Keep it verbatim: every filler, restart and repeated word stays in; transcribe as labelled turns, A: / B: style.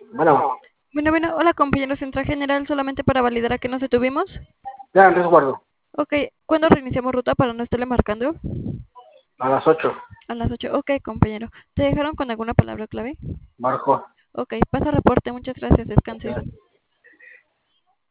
A: Bueno,
B: Bueno, bueno, hola compañero Central General, solamente para validar a qué nos detuvimos.
A: ya, resguardo.
B: Ok, ¿cuándo reiniciamos ruta para no estarle marcando?
A: A las ocho.
B: A las ocho. Ok, compañero. ¿Te dejaron con alguna palabra clave?
A: Marco.
B: Ok, pasa reporte, muchas gracias, descanse.